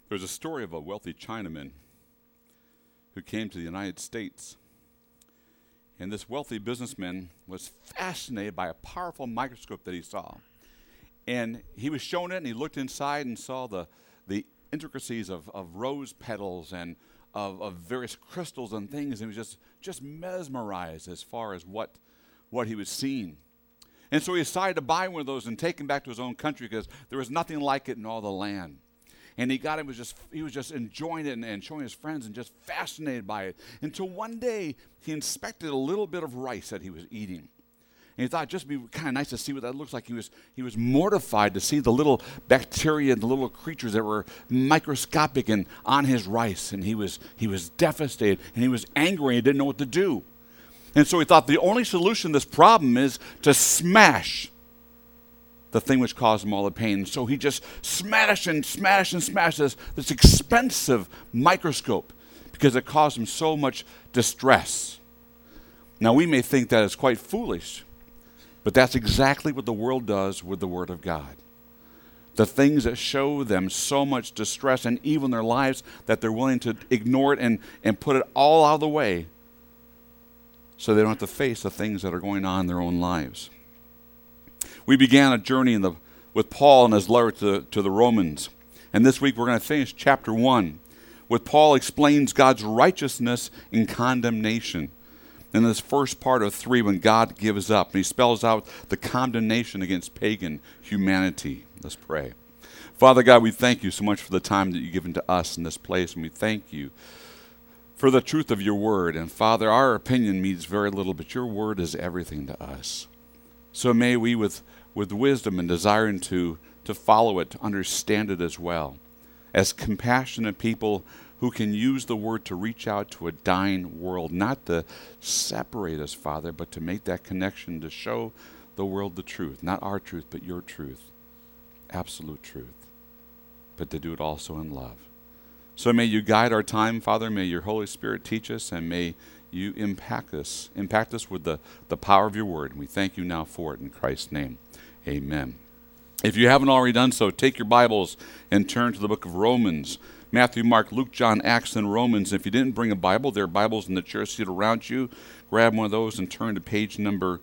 There's a story of a wealthy Chinaman who came to the United States. And this wealthy businessman was fascinated by a powerful microscope that he saw. And he was shown it, and he looked inside and saw the intricacies of rose petals and of various crystals and things. And he was just mesmerized as far as what he was seeing. And so he decided to buy one of those and take him back to his own country because there was nothing like it in all the land. And he was just enjoying it and showing his friends and just fascinated by it. Until one day he inspected a little bit of rice that he was eating. And he thought it'd just be kind of nice to see what that looks like. He was mortified to see the little bacteria and the little creatures that were microscopic and on his rice. And he was devastated and he was angry and he didn't know what to do. And so he thought the only solution to this problem is to smash the thing which caused him all the pain. So he just smashed this expensive microscope because it caused him so much distress. Now we may think that is quite foolish, but that's exactly what the world does with the Word of God. The things that show them so much distress and evil in their lives that they're willing to ignore it and put it all out of the way so they don't have to face the things that are going on in their own lives. We began a journey with Paul in his letter to the Romans. And this week we're going to finish chapter 1, where Paul explains God's righteousness in condemnation. In this first part of 3, when God gives up, and he spells out the condemnation against pagan humanity. Let's pray. Father God, we thank you so much for the time that you've given to us in this place, and we thank you for the truth of your word. And Father, our opinion means very little, but your word is everything to us. So may we, with wisdom and desiring to follow it, to understand it as well, as compassionate people who can use the word to reach out to a dying world, not to separate us, Father, but to make that connection, to show the world the truth, not our truth, but your truth, absolute truth, but to do it also in love. So may you guide our time, Father. May your Holy Spirit teach us, and may you impact us with the power of your word. And we thank you now for it in Christ's name. Amen. If you haven't already done so, take your Bibles and turn to the book of Romans. Matthew, Mark, Luke, John, Acts, and Romans. If you didn't bring a Bible, there are Bibles in the chair seat around you. Grab one of those and turn to page number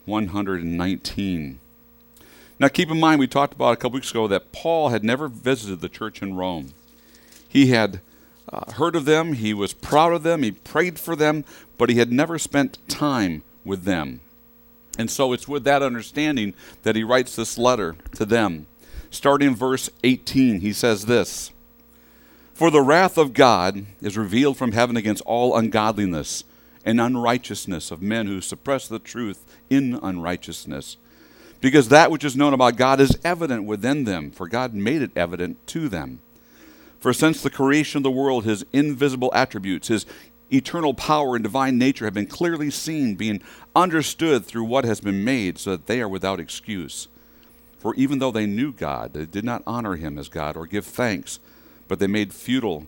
119. Now keep in mind, we talked about a couple weeks ago that Paul had never visited the church in Rome. He had heard of them, he was proud of them, he prayed for them, but he had never spent time with them. And so it's with that understanding that he writes this letter to them. Starting in verse 18, he says this: "For the wrath of God is revealed from heaven against all ungodliness and unrighteousness of men who suppress the truth in unrighteousness. Because that which is known about God is evident within them, for God made it evident to them. For since the creation of the world, his invisible attributes, his eternal power and divine nature have been clearly seen, being understood through what has been made, so that they are without excuse. For even though they knew God, they did not honor him as God or give thanks, but they became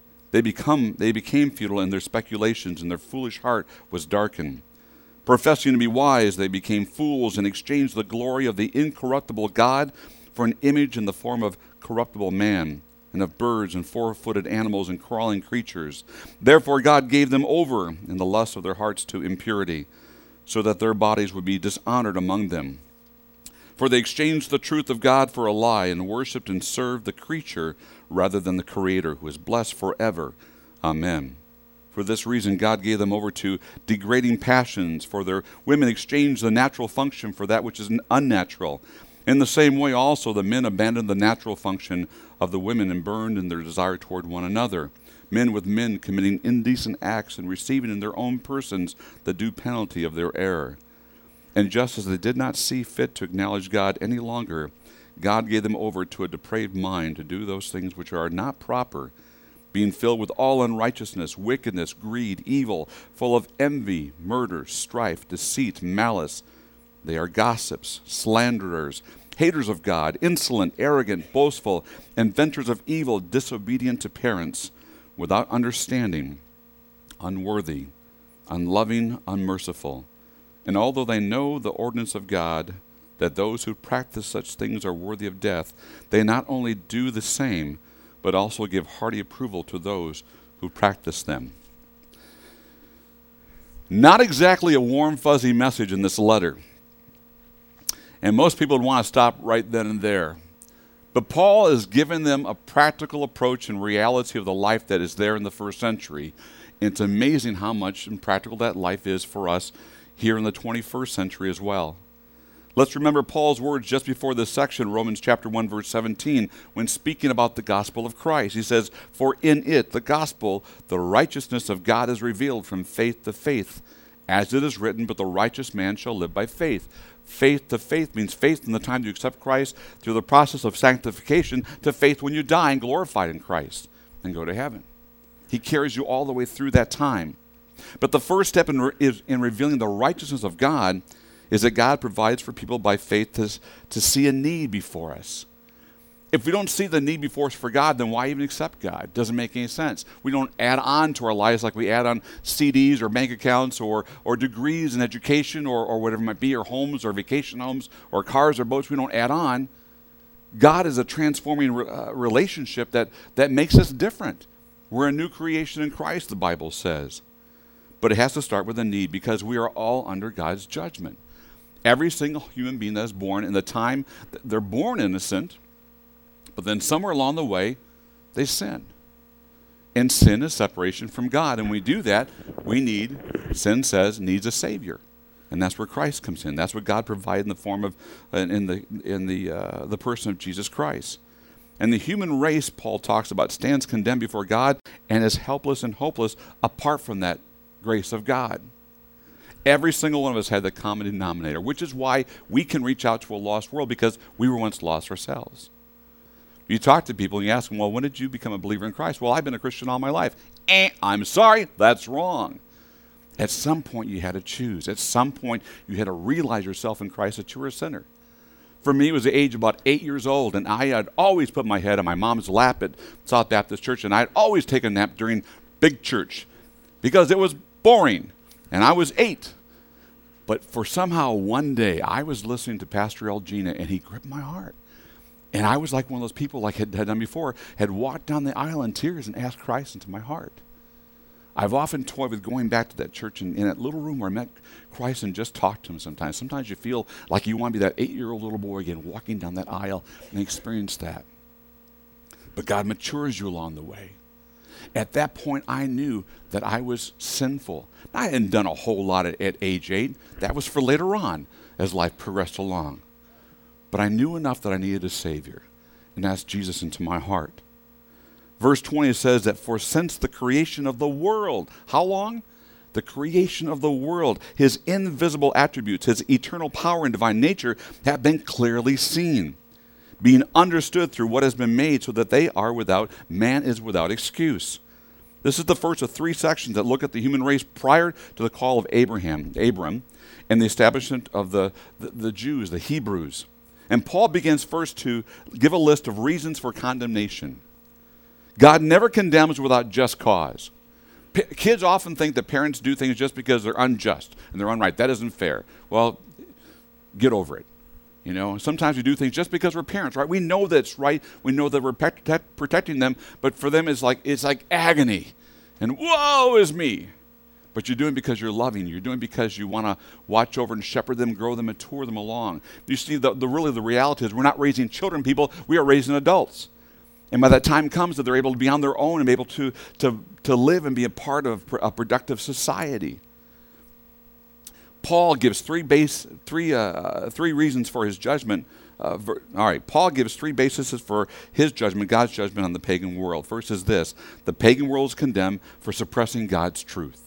futile in their speculations, and their foolish heart was darkened. Professing to be wise, they became fools and exchanged the glory of the incorruptible God for an image in the form of corruptible man, and of birds and four-footed animals and crawling creatures. Therefore God gave them over in the lust of their hearts to impurity, so that their bodies would be dishonored among them. For they exchanged the truth of God for a lie, and worshipped and served the creature rather than the Creator, who is blessed forever. Amen. For this reason God gave them over to degrading passions, for their women exchanged the natural function for that which is unnatural. In the same way also the men abandoned the natural function of the women and burned in their desire toward one another, men with men committing indecent acts and receiving in their own persons the due penalty of their error. And just as they did not see fit to acknowledge God any longer, God gave them over to a depraved mind to do those things which are not proper, being filled with all unrighteousness, wickedness, greed, evil, full of envy, murder, strife, deceit, malice. They are gossips, slanderers, haters of God, insolent, arrogant, boastful, inventors of evil, disobedient to parents, without understanding, unworthy, unloving, unmerciful. And although they know the ordinance of God, that those who practice such things are worthy of death, they not only do the same, but also give hearty approval to those who practice them. Not exactly a warm, fuzzy message in this letter. And most people would want to stop right then and there. But Paul is giving them a practical approach and reality of the life that is there in the first century. And it's amazing how much practical that life is for us here in the 21st century as well. Let's remember Paul's words just before this section, Romans chapter 1, verse 17, when speaking about the gospel of Christ. He says, "For in it, the gospel, the righteousness of God is revealed from faith to faith. As it is written, but the righteous man shall live by faith." Faith to faith means faith in the time you accept Christ through the process of sanctification to faith when you die and glorified in Christ and go to heaven. He carries you all the way through that time. But the first step in revealing the righteousness of God is that God provides for people by faith to see a need before us. If we don't see the need before us for God, then why even accept God? It doesn't make any sense. We don't add on to our lives like we add on CDs or bank accounts or degrees in education or whatever it might be, or homes or vacation homes or cars or boats. We don't add on. God is a transforming relationship that makes us different. We're a new creation in Christ, the Bible says. But it has to start with a need, because we are all under God's judgment. Every single human being that is born, in the time they're born innocent, but then somewhere along the way, they sin. And sin is separation from God. And we do that, sin says, needs a Savior. And that's where Christ comes in. That's what God provided in the form of, in the person of Jesus Christ. And the human race, Paul talks about, stands condemned before God and is helpless and hopeless apart from that grace of God. Every single one of us had the common denominator, which is why we can reach out to a lost world, because we were once lost ourselves. You talk to people and you ask them, well, when did you become a believer in Christ? Well, I've been a Christian all my life. I'm sorry, that's wrong. At some point you had to choose. At some point you had to realize yourself in Christ that you were a sinner. For me, it was the age of about 8 years old, and I had always put my head on my mom's lap at South Baptist Church, and I'd always take a nap during big church because it was boring, and I was 8. But for somehow one day, I was listening to Pastor El Gina, and he gripped my heart. And I was like one of those people, like had done before, had walked down the aisle in tears and asked Christ into my heart. I've often toyed with going back to that church and in that little room where I met Christ and just talked to him sometimes. Sometimes you feel like you want to be that 8-year-old little boy again, walking down that aisle and experience that. But God matures you along the way. At that point, I knew that I was sinful. I hadn't done a whole lot at age 8. That was for later on as life progressed along. But I knew enough that I needed a Savior, and asked Jesus into my heart. Verse 20 says that for since the creation of the world, how long? The creation of the world, his invisible attributes, his eternal power and divine nature have been clearly seen, being understood through what has been made, so that man is without excuse. This is the first of 3 sections that look at the human race prior to the call of Abram, and the establishment of the Jews, the Hebrews. And Paul begins first to give a list of reasons for condemnation. God never condemns without just cause. Kids often think that parents do things just because they're unjust and they're unright. That isn't fair. Well, get over it. You know, sometimes we do things just because we're parents, right? We know that's right. We know that we're protecting them, but for them it's like agony. And woe is me. But you're doing it because you're loving. You're doing it because you want to watch over and shepherd them, grow them, and mature them along. You see, the reality is we're not raising children, people. We are raising adults. And by that time comes that they're able to be on their own and be able to live and be a part of a productive society. Paul gives three reasons for his judgment. Paul gives 3 bases for his judgment, God's judgment on the pagan world. First is this: the pagan world is condemned for suppressing God's truth.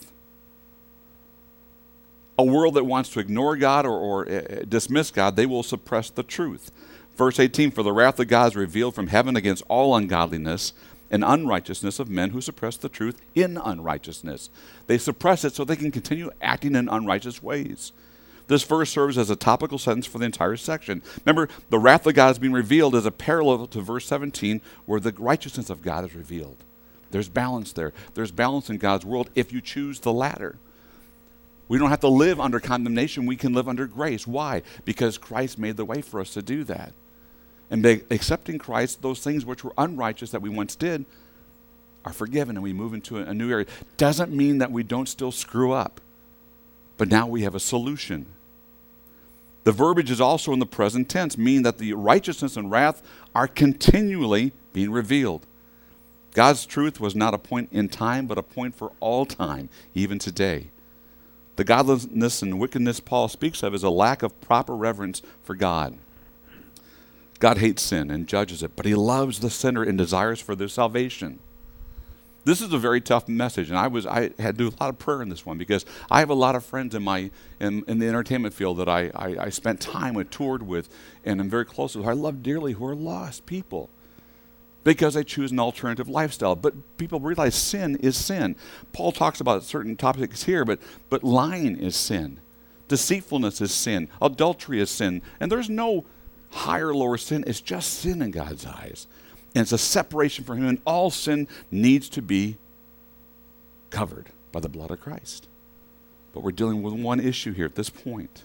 A world that wants to ignore God or dismiss God, they will suppress the truth. Verse 18, for the wrath of God is revealed from heaven against all ungodliness and unrighteousness of men who suppress the truth in unrighteousness. They suppress it so they can continue acting in unrighteous ways. This verse serves as a topical sentence for the entire section. Remember, the wrath of God is being revealed as a parallel to verse 17, where the righteousness of God is revealed. There's balance there. There's balance in God's world if you choose the latter. We don't have to live under condemnation. We can live under grace. Why? Because Christ made the way for us to do that. And by accepting Christ, those things which were unrighteous that we once did are forgiven, and we move into a new area. Doesn't mean that we don't still screw up, but now we have a solution. The verbiage is also in the present tense, meaning that the righteousness and wrath are continually being revealed. God's truth was not a point in time, but a point for all time, even today. The godlessness and wickedness Paul speaks of is a lack of proper reverence for God. God hates sin and judges it, but he loves the sinner and desires for their salvation. This is a very tough message, and I had to do a lot of prayer in this one because I have a lot of friends in the entertainment field that I spent time with, toured with, and I'm very close with, who I love dearly, who are lost people because they choose an alternative lifestyle. But people realize sin is sin. Paul talks about certain topics here, but lying is sin. Deceitfulness is sin. Adultery is sin. And there's no higher or lower sin. It's just sin in God's eyes. And it's a separation from him, and all sin needs to be covered by the blood of Christ. But we're dealing with one issue here at this point.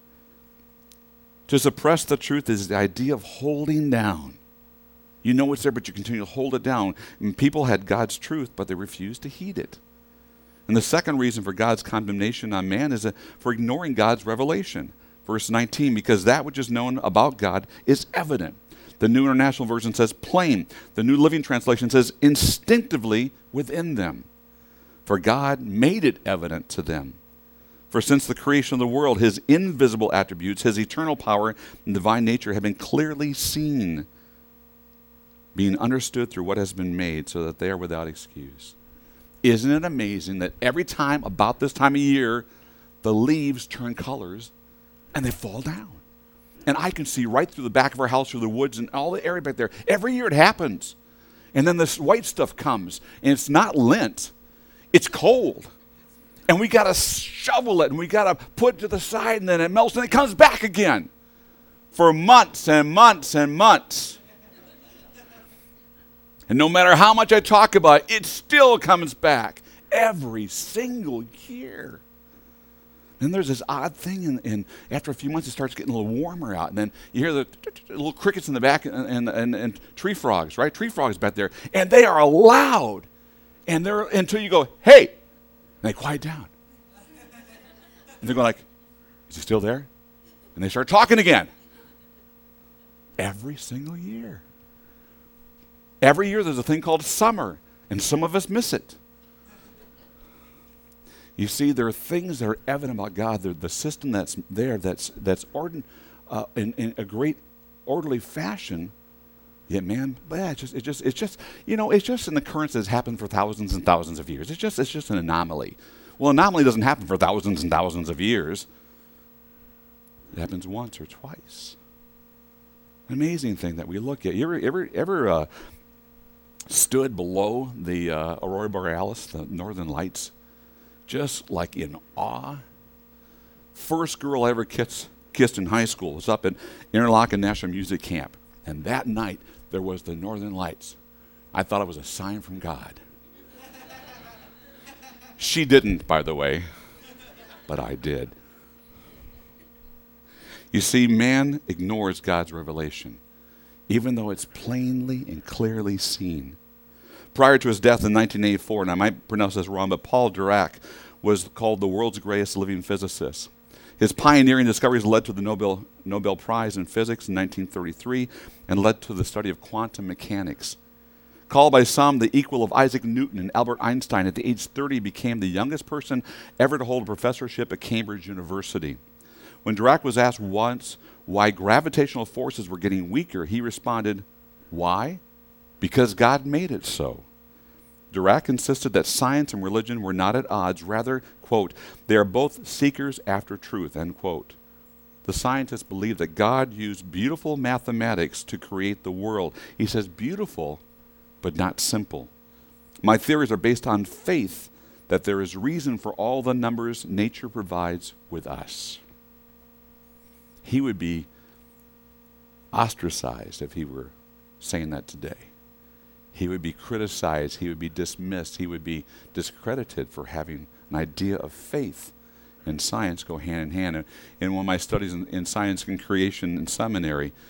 To suppress the truth is the idea of holding down. You know it's there, but you continue to hold it down. And people had God's truth, but they refused to heed it. And the second reason for God's condemnation on man is for ignoring God's revelation. Verse 19, because that which is known about God is evident. The New International Version says plain. The New Living Translation says instinctively within them. For God made it evident to them. For since the creation of the world, his invisible attributes, his eternal power and divine nature have been clearly seen, being understood through what has been made, so that they are without excuse. Isn't it amazing that every time about this time of year, the leaves turn colors and they fall down? And I can see right through the back of our house, through the woods and all the area back there. Every year it happens. And then this white stuff comes, and it's not lint. It's cold. And we got to shovel it, and we got to put it to the side, and then it melts, and it comes back again for months and months and months. And no matter how much I talk about it, it still comes back every single year. Then there's this odd thing, and after a few months, it starts getting a little warmer out. And then you hear the little crickets in the back and tree frogs, right? Tree frogs back there. And they are loud. And they're until you go, hey, and they quiet down. And they're going like, is he still there? And they start talking again. Every single year. Every year there's a thing called summer, and some of us miss it. You see, there are things that are evident about God. The system that's there, that's in a great orderly fashion. Yet, man, it's just an occurrence that's happened for thousands and thousands of years. It's just an anomaly. Well, anomaly doesn't happen for thousands and thousands of years. It happens once or twice. An amazing thing that we look at. You ever stood below the Aurora Borealis, the Northern Lights? Just like in awe. First girl I ever kissed in high school was up at Interlochen National Music Camp. And that night, there was the Northern Lights. I thought it was a sign from God. She didn't, by the way, but I did. You see, man ignores God's revelation, even though it's plainly and clearly seen. Prior to his death in 1984, and I might pronounce this wrong, but Paul Dirac was called the world's greatest living physicist. His pioneering discoveries led to the Nobel Prize in Physics in 1933 and led to the study of quantum mechanics. Called by some the equal of Isaac Newton and Albert Einstein, at the age 30 he became the youngest person ever to hold a professorship at Cambridge University. When Dirac was asked once why gravitational forces were getting weaker, he responded, "Why? Because God made it so." Dirac insisted that science and religion were not at odds. Rather, quote, they are both seekers after truth, end quote. The scientists believe that God used beautiful mathematics to create the world. He says beautiful, but not simple. My theories are based on faith that there is reason for all the numbers nature provides with us. He would be ostracized if he were saying that today. He would be criticized, he would be dismissed, he would be discredited for having an idea of faith and science go hand in hand. And in one of my studies in science and creation in seminary,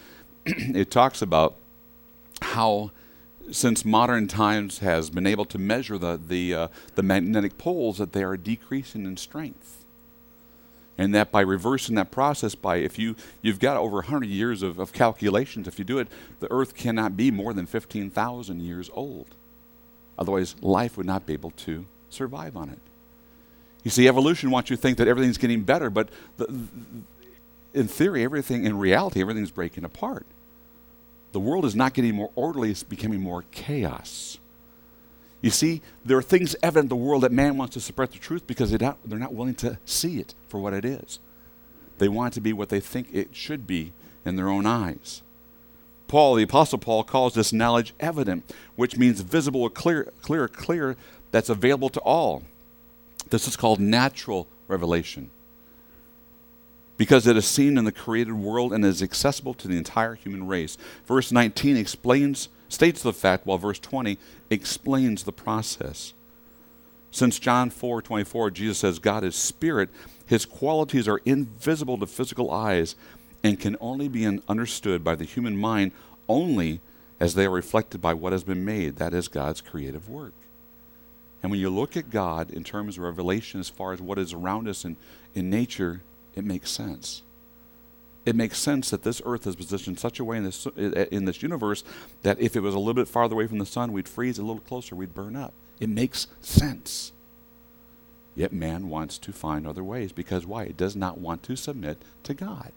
it talks about how, since modern times has been able to measure the magnetic poles, that they are decreasing in strength. And that by reversing that process, if you've got over 100 years of calculations, if you do it, the Earth cannot be more than 15,000 years old. Otherwise, life would not be able to survive on it. You see, evolution wants you to think that everything's getting better, but in theory, in reality, everything's breaking apart. The world is not getting more orderly, it's becoming more chaos. You see, there are things evident in the world that man wants to suppress the truth because they're not willing to see it for what it is. They want it to be what they think it should be in their own eyes. The Apostle Paul, calls this knowledge evident, which means visible or clear, that's available to all. This is called natural revelation, because it is seen in the created world and is accessible to the entire human race. Verse 19 states the fact, while verse 20 explains the process. Since John 4:24, Jesus says, God is spirit, his qualities are invisible to physical eyes and can only be understood by the human mind only as they are reflected by what has been made, that is God's creative work. And when you look at God in terms of revelation as far as what is around us in nature, it makes sense. It makes sense that this earth is positioned in such a way in this universe that if it was a little bit farther away from the sun, we'd freeze; a little closer, we'd burn up. It makes sense. Yet man wants to find other ways, because why? It does not want to submit to God.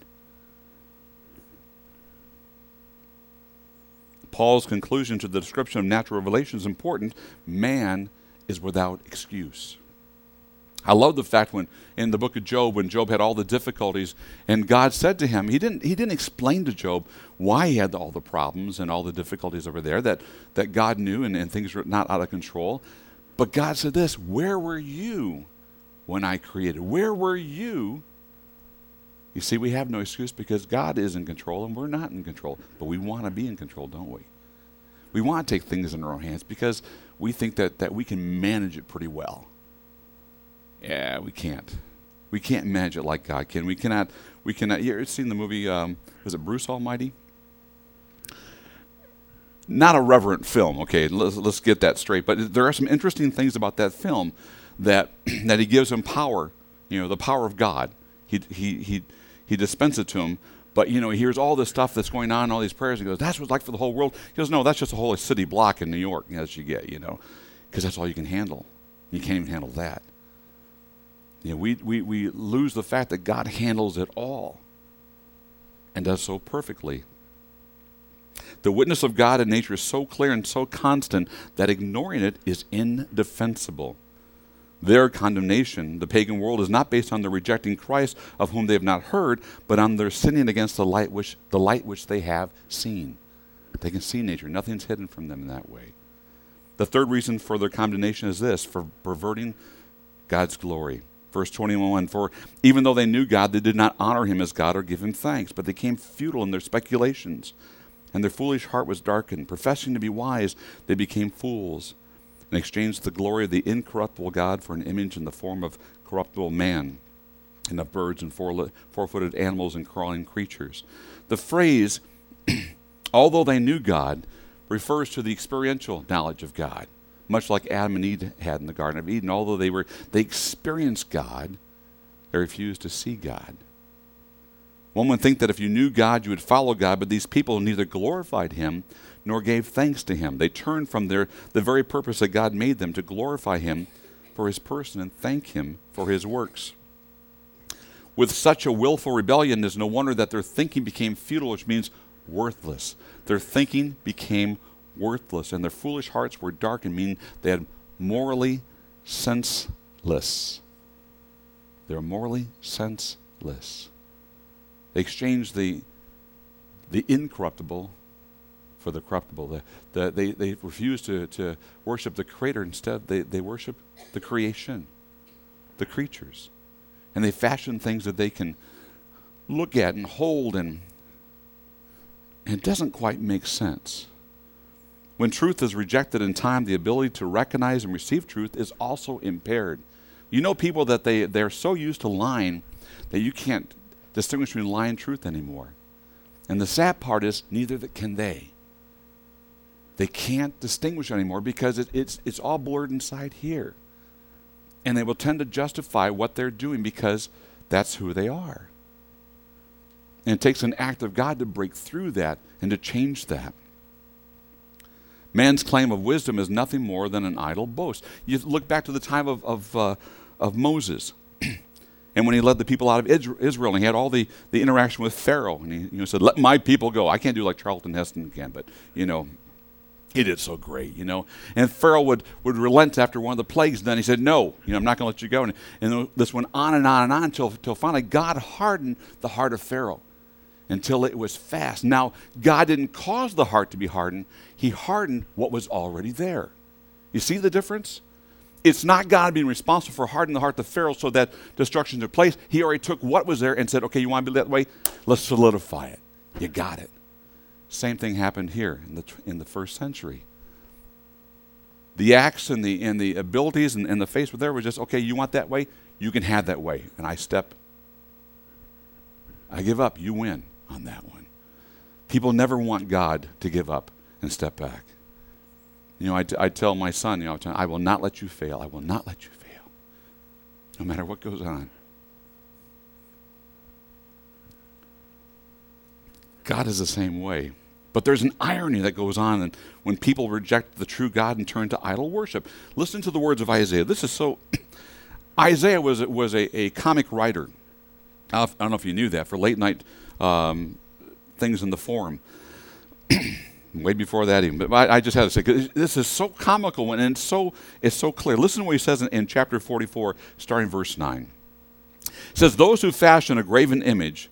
Paul's conclusion to the description of natural revelation is important. Man is without excuse. I love the fact when in the book of Job, when Job had all the difficulties, and God said to him, he didn't explain to Job why he had all the problems and all the difficulties over there, that God knew and things were not out of control. But God said this, where were you when I created? Where were you? You see, we have no excuse because God is in control and we're not in control. But we want to be in control, don't we? We want to take things in our own hands because we think that we can manage it pretty well. Yeah, we can't. We can't manage it like God can. We cannot. You ever seen the movie, was it Bruce Almighty? Not a reverent film, okay, let's get that straight. But there are some interesting things about that film that he gives him power, the power of God. He dispenses it to him. But, he hears all this stuff that's going on, all these prayers, and he goes, that's what it's like for the whole world. He goes, no, that's just a whole city block in New York, as you get, because that's all you can handle. You can't even handle that. We lose the fact that God handles it all and does so perfectly. The witness of God in nature is so clear and so constant that ignoring it is indefensible. Their condemnation, the pagan world, is not based on their rejecting Christ, of whom they have not heard, but on their sinning against the light which they have seen. They can see nature. Nothing's hidden from them in that way. The third reason for their condemnation is this, for perverting God's glory. Verse 21, for even though they knew God, they did not honor him as God or give him thanks, but they became futile in their speculations, and their foolish heart was darkened. Professing to be wise, they became fools, and exchanged the glory of the incorruptible God for an image in the form of corruptible man, and of birds and four-footed animals and crawling creatures. The phrase, although they knew God, refers to the experiential knowledge of God, much like Adam and Eve had in the Garden of Eden. Although they experienced God, they refused to see God. One would think that if you knew God, you would follow God, but these people neither glorified him nor gave thanks to him. They turned from the very purpose that God made them, to glorify him for his person and thank him for his works. With such a willful rebellion, there's no wonder that their thinking became futile, which means worthless. Their thinking became worthless, and their foolish hearts were darkened, meaning they had morally senseless. They were morally senseless. They exchanged the incorruptible for the corruptible. They refused to worship the Creator. Instead, they worship the creation, the creatures. And they fashion things that they can look at and hold, and it doesn't quite make sense. When truth is rejected in time, the ability to recognize and receive truth is also impaired. People that they're so used to lying that you can't distinguish between lie and truth anymore. And the sad part is neither can they. They can't distinguish anymore because it's all blurred inside here. And they will tend to justify what they're doing because that's who they are. And it takes an act of God to break through that and to change that. Man's claim of wisdom is nothing more than an idle boast. You look back to the time of Moses. And when he led the people out of Israel, and he had all the interaction with Pharaoh, and he said, "Let my people go." I can't do like Charlton Heston can, but he did so great, And Pharaoh would relent after one of the plagues, and then he said, "No, I'm not going to let you go." And this went on and on and on until finally God hardened the heart of Pharaoh until it was fast. Now, God didn't cause the heart to be hardened. He hardened what was already there. You see the difference? It's not God being responsible for hardening the heart of Pharaoh so that destruction took place. He already took what was there and said, "Okay, you want to be that way? Let's solidify it." You got it. Same thing happened here in the first century. The acts and the abilities and the faith were there was just, "Okay, you want that way? You can have that way." And I give up. You win on that one. People never want God to give up and step back. I tell my son, I will not let you fail. I will not let you fail. No matter what goes on. God is the same way. But there's an irony that goes on when people reject the true God and turn to idol worship. Listen to the words of Isaiah. This is so... Isaiah was a comic writer. I don't know if you knew that, for late night things in the Forum. Way before that even. But I just had to say, this is so comical and it's so clear. Listen to what he says in chapter 44, starting verse 9. It says, "Those who fashion a graven image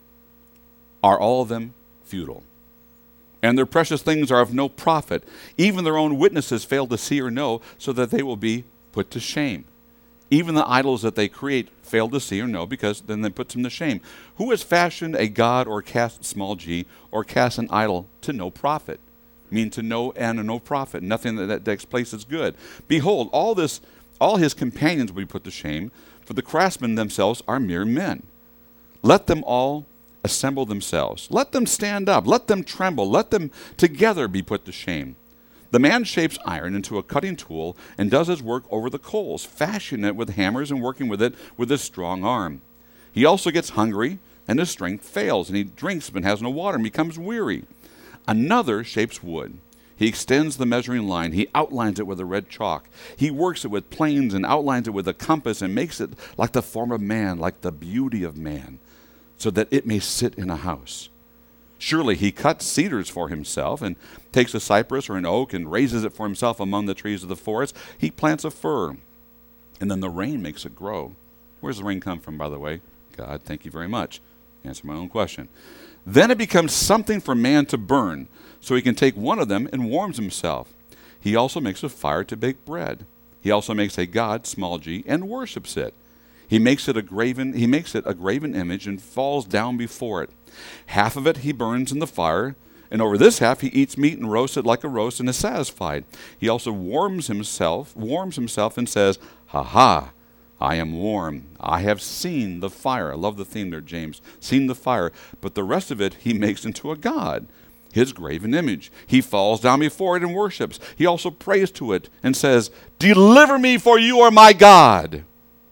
are all of them futile, and their precious things are of no profit. Even their own witnesses fail to see or know, so that they will be put to shame. Even the idols that they create fail to see or know, because then that puts them to shame. Who has fashioned a god or cast small g or cast an idol to no profit?" Mean to no and to no profit. Nothing that takes place is good. "Behold, all his companions will be put to shame, for the craftsmen themselves are mere men. Let them all assemble themselves. Let them stand up. Let them tremble. Let them together be put to shame. The man shapes iron into a cutting tool and does his work over the coals, fashioning it with hammers and working with it with his strong arm. He also gets hungry, and his strength fails, and he drinks but has no water and becomes weary. Another shapes wood. He extends the measuring line. He outlines it with a red chalk. He works it with planes and outlines it with a compass and makes it like the form of man, like the beauty of man, so that it may sit in a house. Surely he cuts cedars for himself and takes a cypress or an oak and raises it for himself among the trees of the forest. He plants a fir, and then the rain makes it grow." Where's the rain come from, by the way? God, thank you very much. Answer my own question. "Then it becomes something for man to burn, so he can take one of them and warms himself. He also makes a fire to bake bread. He also makes a god, small g, and worships it. He makes it a graven image and falls down before it. Half of it he burns in the fire, and over this half he eats meat and roasts it like a roast and is satisfied. He also warms himself and says, 'Ha ha, I am warm. I have seen the fire.'" I love the theme there, James. Seen the fire. "But the rest of it he makes into a god, his graven image. He falls down before it and worships. He also prays to it and says, 'Deliver me, for you are my God.'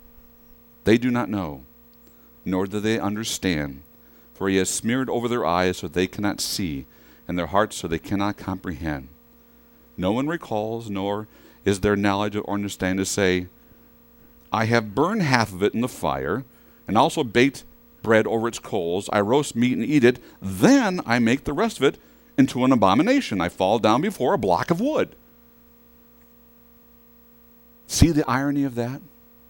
They do not know, nor do they understand, for he has smeared over their eyes so they cannot see, and their hearts so they cannot comprehend. No one recalls, nor is there knowledge or understanding to say, 'I have burned half of it in the fire, and also baked bread over its coals. I roast meat and eat it. Then I make the rest of it into an abomination. I fall down before a block of wood.'" See the irony of that?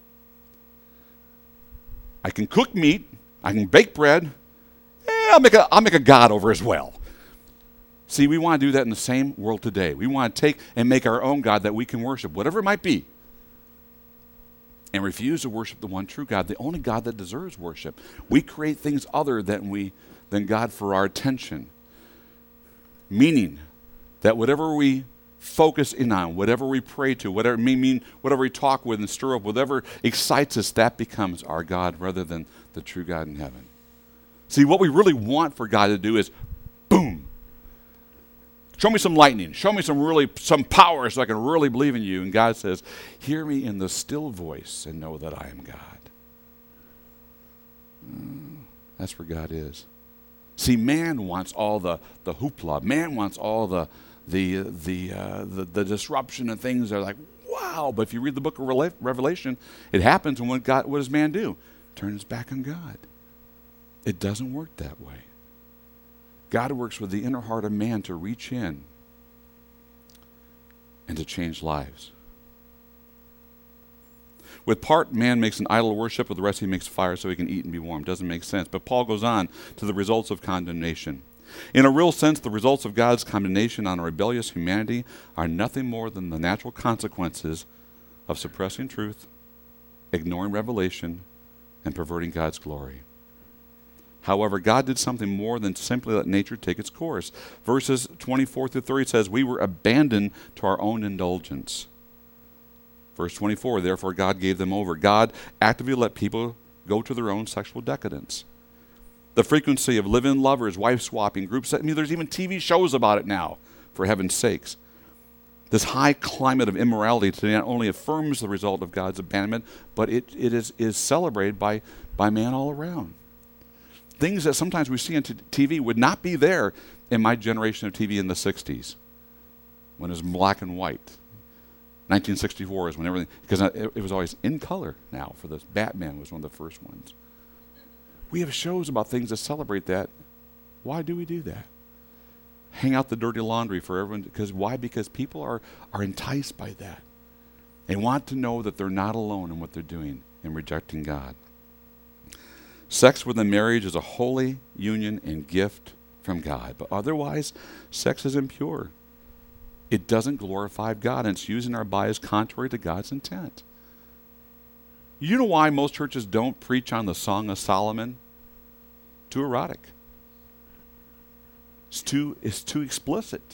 I can cook meat. I can bake bread. I'll make a god over as well. See, we want to do that in the same world today. We want to take and make our own God that we can worship, whatever it might be, and refuse to worship the one true God, the only God that deserves worship. We create things other than God for our attention, meaning that whatever we focus in on, whatever we pray to, whatever we talk with and stir up, whatever excites us, that becomes our God rather than the true God in heaven. See, what we really want for God to do is, boom, show me some lightning. Show me some power so I can really believe in you. And God says, hear me in the still voice and know that I am God. That's where God is. See, man wants all the hoopla. Man wants all the disruption and things that are like, wow. But if you read the book of Revelation, it happens, and what does man do? Turn his back on God. It doesn't work that way. God works with the inner heart of man to reach in and to change lives. With part, man makes an idol worship. With the rest, he makes fire so he can eat and be warm. Doesn't make sense. But Paul goes on to the results of condemnation. In a real sense, the results of God's condemnation on a rebellious humanity are nothing more than the natural consequences of suppressing truth, ignoring revelation, and perverting God's glory. However, God did something more than simply let nature take its course. Verses 24 through 30 says, we were abandoned to our own indulgence. Verse 24, therefore God gave them over. God actively let people go to their own sexual decadence. The frequency of live-in lovers, wife-swapping groups, there's even TV shows about it now, for heaven's sakes. This high climate of immorality today not only affirms the result of God's abandonment, but it is celebrated by man all around. Things that sometimes we see on TV would not be there in my generation of TV in the 60s, when it was black and white. 1964 is when everything, because it was always in color now for this. Batman was one of the first ones. We have shows about things that celebrate that. Why do we do that? Hang out the dirty laundry for everyone. Why? Because people are enticed by that. They want to know that they're not alone in what they're doing in rejecting God. Sex within marriage is a holy union and gift from God. But otherwise, sex is impure. It doesn't glorify God, and it's using our bodies contrary to God's intent. You know why most churches don't preach on the Song of Solomon? Too erotic. It's too explicit.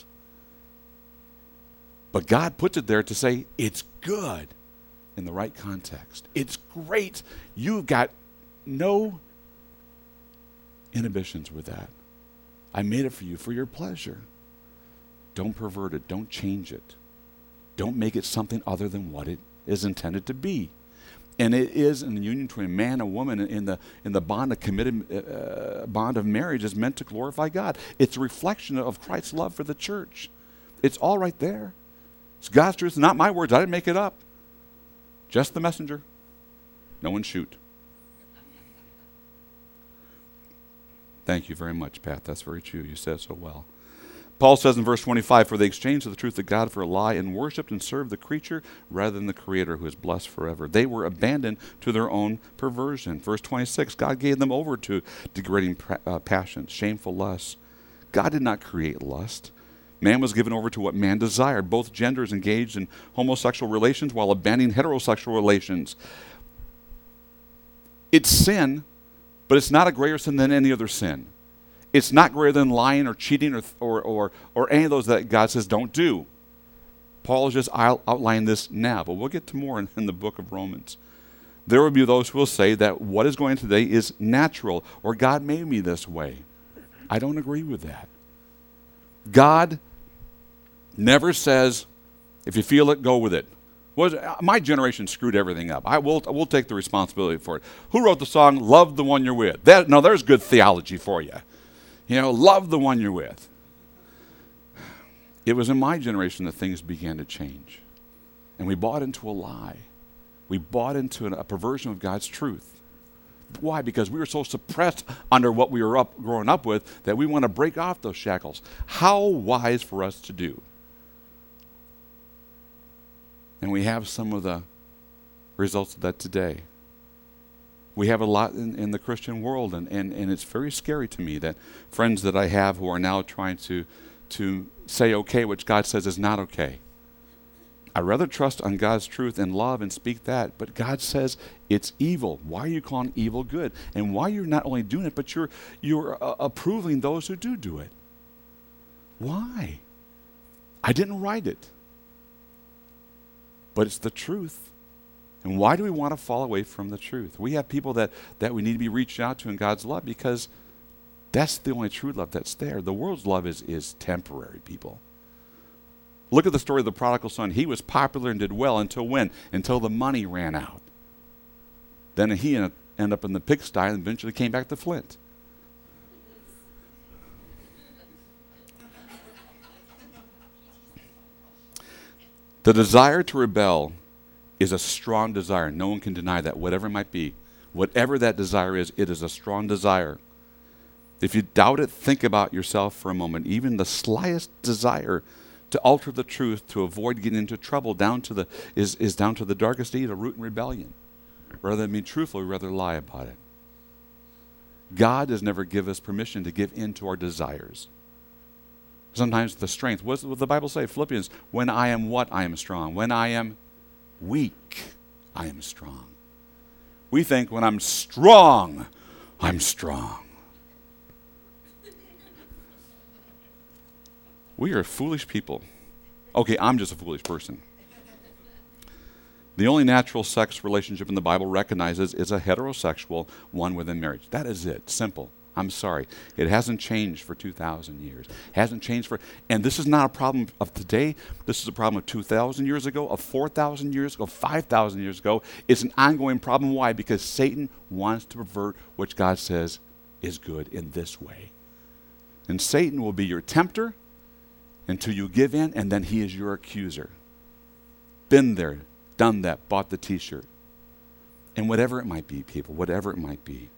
But God puts it there to say it's good in the right context. It's great. You've got no inhibitions with that. I made it for you for your pleasure. Don't pervert it. Don't change it. Don't make it something other than what it is intended to be. And it is in the union between a man and a woman in the bond of committed bond of marriage is meant to glorify God. It's a reflection of Christ's love for the church. It's all right there. It's God's truth, not my words. I didn't make it up. Just the messenger. No one shoot. Thank you very much, Pat. That's very true. You said so well. Paul says in verse 25, for they exchanged the truth of God for a lie and worshipped and served the creature rather than the Creator who is blessed forever. They were abandoned to their own perversion. Verse 26, God gave them over to degrading passions, shameful lusts. God did not create lust. Man was given over to what man desired. Both genders engaged in homosexual relations while abandoning heterosexual relations. It's sin, but it's not a greater sin than any other sin. It's not greater than lying or cheating or any of those that God says don't do. Paul is just outlining this now, but we'll get to more in the book of Romans. There will be those who will say that what is going on today is natural, or God made me this way. I don't agree with that. God never says, if you feel it, go with it. My generation screwed everything up. We'll take the responsibility for it. Who wrote the song, Love the One You're With? Now there's good theology for you. Love the one you're with. It was in my generation that things began to change. And we bought into a lie. We bought into a perversion of God's truth. Why? Because we were so suppressed under what we were growing up with that we want to break off those shackles. How wise for us to do. And we have some of the results of that today. We have a lot in the Christian world, and it's very scary to me that friends that I have who are now trying to say okay, which God says is not okay. I'd rather trust on God's truth and love and speak that, but God says it's evil. Why are you calling evil good? And why you're not only doing it, but you're approving those who do it. Why? I didn't write it. But it's the truth. And why do we want to fall away from the truth? We have people that we need to be reached out to in God's love because That's the only true love that's there. The world's love is temporary, people. Look at the story of the prodigal son. He was popular and did well until when? Until the money ran out. Then he ended up in the pigsty and eventually came back to Flint. The desire to rebel is a strong desire. No one can deny that, whatever it might be. Whatever that desire is, it is a strong desire. If you doubt it, think about yourself for a moment. Even the slightest desire to alter the truth, to avoid getting into trouble, is down to the darkest deed, a root in rebellion. Rather than be truthful, we rather lie about it. God does never give us permission to give in to our desires. Sometimes the strength. What does the Bible say? Philippians, when I am what? I am strong. When I am weak, I am strong. We think when I'm strong, I'm strong. We are foolish people. Okay, I'm just a foolish person. The only natural sex relationship in the Bible recognizes is a heterosexual one within marriage. That is it. Simple. I'm sorry. It hasn't changed for 2,000 years. Hasn't changed and this is not a problem of today. This is a problem of 2,000 years ago, of 4,000 years ago, 5,000 years ago. It's an ongoing problem. Why? Because Satan wants to pervert what God says is good in this way. And Satan will be your tempter until you give in, and then he is your accuser. Been there, done that, bought the t-shirt. And whatever it might be, people, whatever it might be.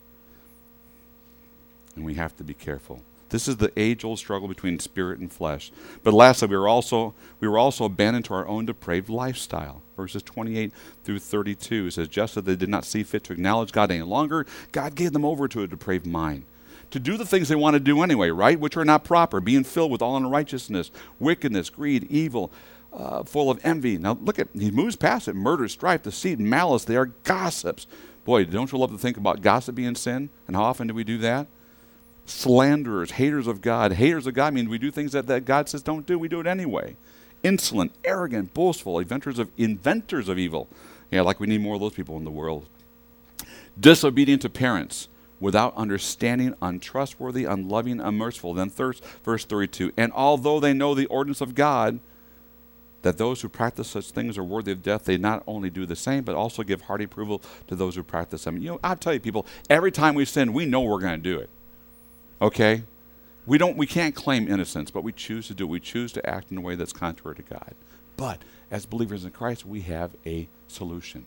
And we have to be careful. This is the age-old struggle between spirit and flesh. But lastly, we were also abandoned to our own depraved lifestyle. Verses 28 through 32 it says, just as they did not see fit to acknowledge God any longer, God gave them over to a depraved mind, to do the things they want to do anyway, right? Which are not proper, being filled with all unrighteousness, wickedness, greed, evil, full of envy. Now look he moves past it. Murder, strife, deceit, malice. They are gossips. Boy, don't you love to think about gossip being sin? And how often do we do that? Slanderers, haters of God. Haters of God means we do things that God says don't do. We do it anyway. Insolent, arrogant, boastful, inventors of evil. Yeah, like we need more of those people in the world. Disobedient to parents, without understanding, untrustworthy, unloving, unmerciful. Then verse 32, and although they know the ordinance of God, that those who practice such things are worthy of death, they not only do the same, but also give hearty approval to those who practice them. You know, I'll tell you, people, every time we sin, we know we're going to do it. Okay? We can't claim innocence, but we choose to do it. We choose to act in a way that's contrary to God. But as believers in Christ, we have a solution.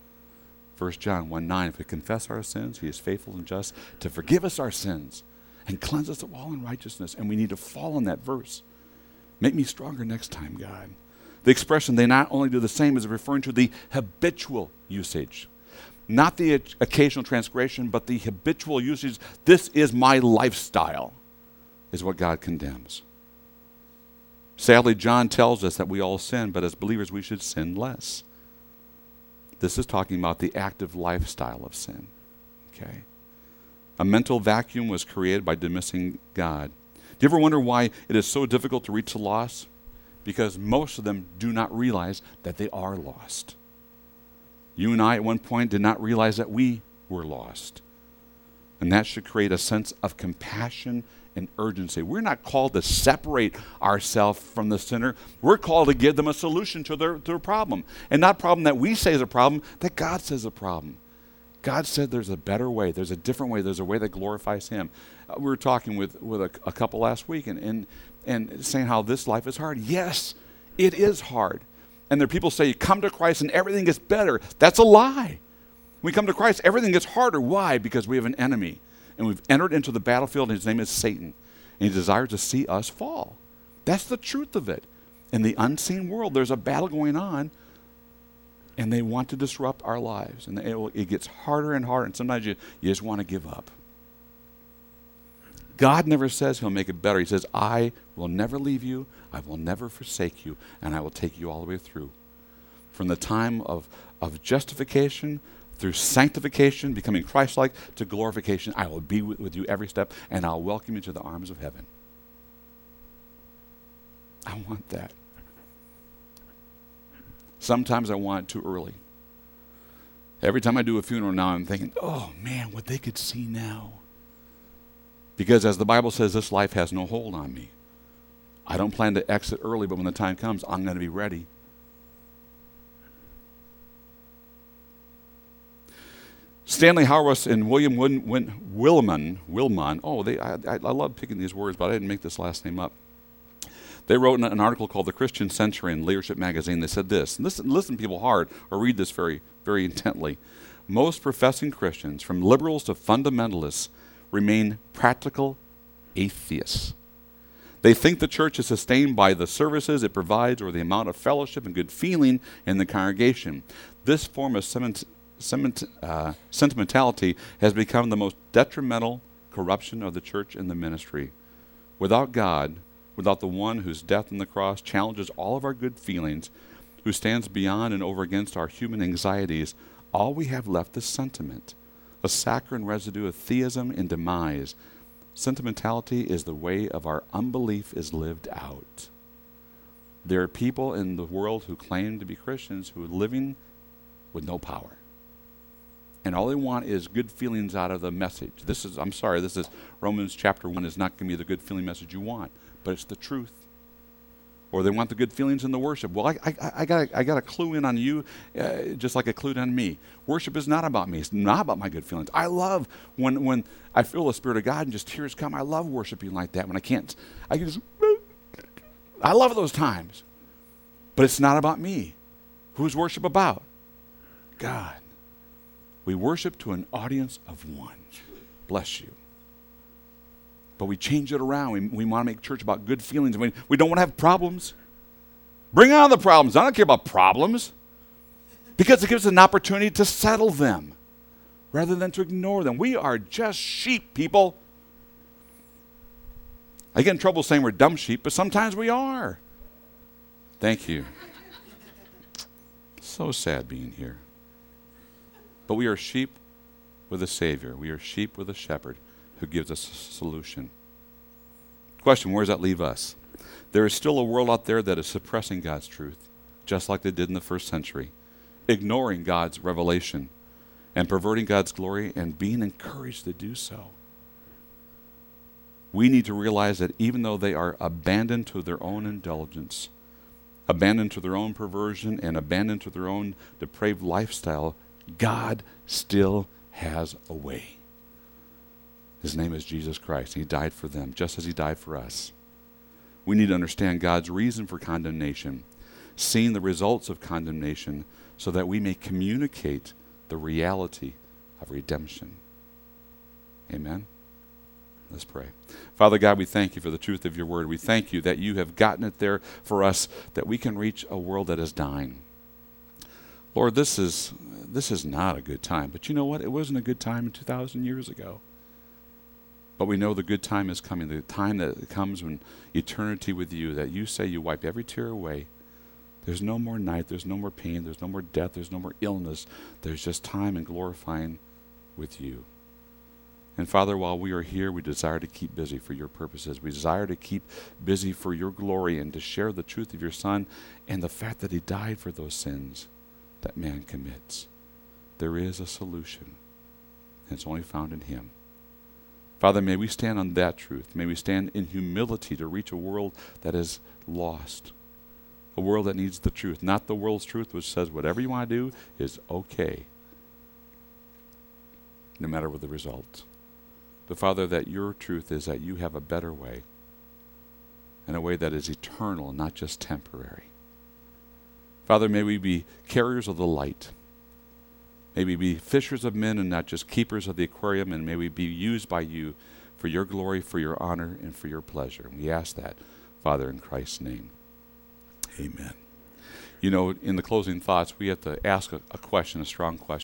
1 John 1:9, if we confess our sins, he is faithful and just to forgive us our sins and cleanse us of all unrighteousness. And we need to fall on that verse. Make me stronger next time, God. The expression, they not only do the same, is referring to the habitual usage. Not the occasional transgression, but the habitual usage. This is my lifestyle, is what God condemns. Sadly, John tells us that we all sin, but as believers we should sin less. This is talking about the active lifestyle of sin. Okay? A mental vacuum was created by dismissing God. Do you ever wonder why it is so difficult to reach the lost? Because most of them do not realize that they are lost. You and I at one point did not realize that we were lost. And that should create a sense of compassion and urgency. We're not called to separate ourselves from the sinner. We're called to give them a solution to their problem. And not a problem that we say is a problem, that God says is a problem. God said there's a better way. There's a different way. There's a way that glorifies him. We were talking with a couple last week and saying how this life is hard. Yes, it is hard. And there are people say, you come to Christ and everything gets better. That's a lie. When we come to Christ, everything gets harder. Why? Because we have an enemy. And we've entered into the battlefield, and his name is Satan. And he desires to see us fall. That's the truth of it. In the unseen world, there's a battle going on, and they want to disrupt our lives. And it gets harder and harder, and sometimes you just want to give up. God never says he'll make it better. He says, I will never leave you, I will never forsake you, and I will take you all the way through. From the time of justification through sanctification, becoming Christ-like, to glorification, I will be with you every step, and I'll welcome you to the arms of heaven. I want that. Sometimes I want it too early. Every time I do a funeral now, I'm thinking, oh man, what they could see now. Because as the Bible says, this life has no hold on me. I don't plan to exit early, but when the time comes, I'm going to be ready. Stanley Hauerwas and William Wilman. Oh, I love picking these words, but I didn't make this last name up. They wrote an article called The Christian Century in Leadership Magazine. They said this. Listen people hard, or read this very, very intently. Most professing Christians, from liberals to fundamentalists, remain practical atheists. They think the church is sustained by the services it provides or the amount of fellowship and good feeling in the congregation. This form of sentimentality has become the most detrimental corruption of the church and the ministry. Without God, without the one whose death on the cross challenges all of our good feelings, who stands beyond and over against our human anxieties, all we have left is sentiment, a saccharine residue of theism and demise. Sentimentality is the way of our unbelief is lived out. There are people in the world who claim to be Christians who are living with no power. And all they want is good feelings out of the message. This is Romans chapter 1 is not going to be the good feeling message you want, but it's the truth. Or they want the good feelings in the worship. Well, I got a clue in on you, just like a clue on me. Worship is not about me. It's not about my good feelings. I love when I feel the Spirit of God and just tears come. I love worshiping like that when I love those times. But it's not about me. Who's worship about? God. We worship to an audience of one. Bless you. But we change it around. We want to make church about good feelings. We don't want to have problems. Bring on the problems. I don't care about problems. Because it gives us an opportunity to settle them rather than to ignore them. We are just sheep, people. I get in trouble saying we're dumb sheep, but sometimes we are. Thank you. So sad being here. But we are sheep with a Savior. We are sheep with a shepherd who gives us a solution. Question, where does that leave us? There is still a world out there that is suppressing God's truth, just like they did in the first century, ignoring God's revelation and perverting God's glory and being encouraged to do so. We need to realize that even though they are abandoned to their own indulgence, abandoned to their own perversion, and abandoned to their own depraved lifestyle, God still has a way. His name is Jesus Christ. He died for them, just as he died for us. We need to understand God's reason for condemnation, seeing the results of condemnation, so that we may communicate the reality of redemption. Amen? Let's pray. Father God, we thank you for the truth of your word. We thank you that you have gotten it there for us, that we can reach a world that is dying. Lord, this is not a good time. But you know what? It wasn't a good time 2,000 years ago. But we know the good time is coming, the time that comes when eternity with you, that you say you wipe every tear away. There's no more night, there's no more pain, there's no more death, there's no more illness. There's just time and glorifying with you. And Father, while we are here, we desire to keep busy for your purposes. We desire to keep busy for your glory and to share the truth of your Son and the fact that he died for those sins that man commits. There is a solution, and it's only found in him. Father, may we stand on that truth. May we stand in humility to reach a world that is lost, a world that needs the truth, not the world's truth which says whatever you want to do is okay, no matter what the results. But Father, that your truth is that you have a better way, and a way that is eternal, not just temporary. Father, may we be carriers of the light. May we be fishers of men and not just keepers of the aquarium, and may we be used by you for your glory, for your honor, and for your pleasure. And we ask that, Father, in Christ's name. Amen. You know, in the closing thoughts, we have to ask a question, a strong question.